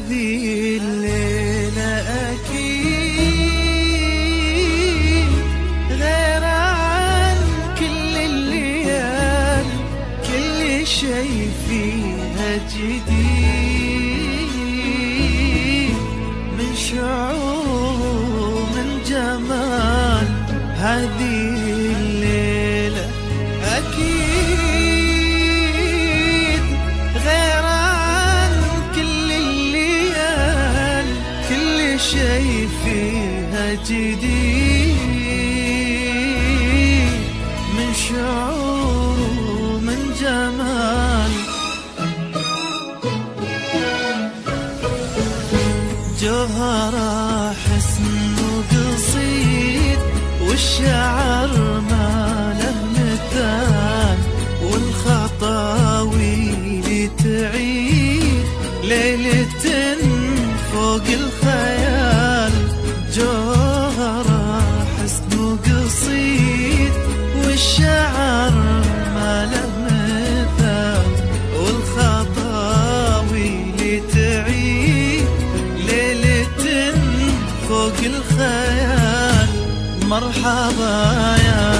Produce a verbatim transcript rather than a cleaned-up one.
هذه الليلة أكيد غير عن كل الليال، كل شي فيها جديد، من شعور من جمال هذه الليلة أكيد غير عن كل الليال، كل شي فيها جديد، من شعور من جمال. جوهرة حسن وقصيد، والشعر ما له مثال، والخطاوي تعيد ليلة فوق الخيال. جوهرة حسن وقصيد، والشعر ما له مثال، والخطاوي تعيد ليلة فوق الخيال. مرحبا يا